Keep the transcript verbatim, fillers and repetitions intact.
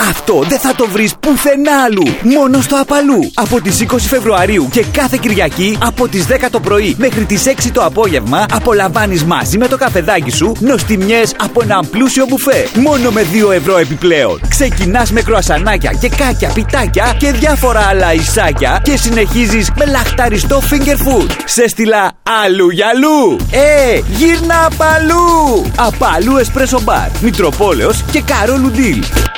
Αυτό δεν θα το βρεις πουθενά άλλου. Μόνο στο Απαλού. Από τις είκοσι Φεβρουαρίου και κάθε Κυριακή από τις δέκα το πρωί μέχρι τις έξι το απόγευμα απολαμβάνεις μαζί με το καφεδάκι σου νοστιμιές από έναν πλούσιο μπουφέ. Μόνο με δύο ευρώ επιπλέον. Ξεκινάς με κροασανάκια, κεκάκια, πιτάκια και διάφορα άλλα ισάκια και συνεχίζεις με λαχταριστό finger food. Σε στυλά αλλού για αλλού. Ε, γύρνα Απαλού. Απαλού Espresso Bar, Μητροπόλεως και Καρόλου Ντίλ.